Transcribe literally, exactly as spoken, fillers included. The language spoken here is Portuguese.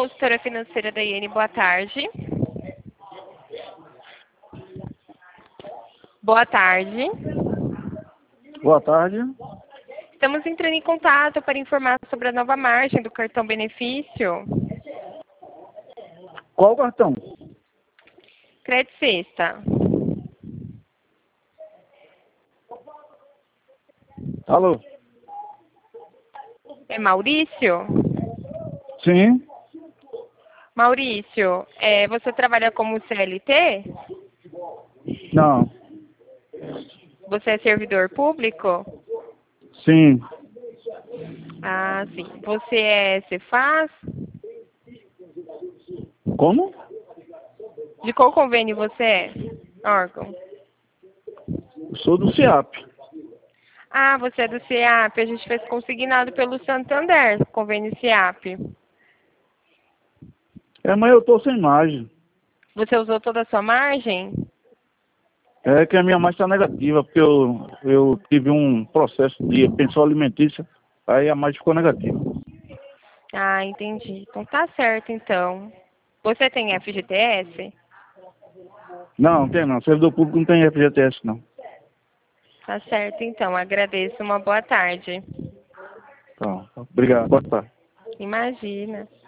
consultora financeira da Iene, boa tarde. Boa tarde. Boa tarde. Estamos entrando em contato para informar sobre a nova margem do cartão benefício. Qual cartão? Crédito Sexta. Alô? É Maurício? Sim. Maurício, é, você trabalha como C L T? Não. Você é servidor público? Sim. Ah, sim. Você é Cefaz? Como? De qual convênio você é? Órgão. Eu sou do CIAP. Ah, você é do CIAP. A gente fez consignado pelo Santander, convênio CIAP. É, mas eu tô sem margem. Você usou toda a sua margem? É que a minha margem está negativa, porque eu, eu tive um processo de pensão alimentícia, aí a margem ficou negativa. Ah, entendi. Então tá certo, então. Você tem F G T S? Não, não tem não. Servidor público não tem F G T S, não. Tá certo, então. Agradeço. Uma boa tarde. Tá. Obrigado. Boa tarde. Imagina.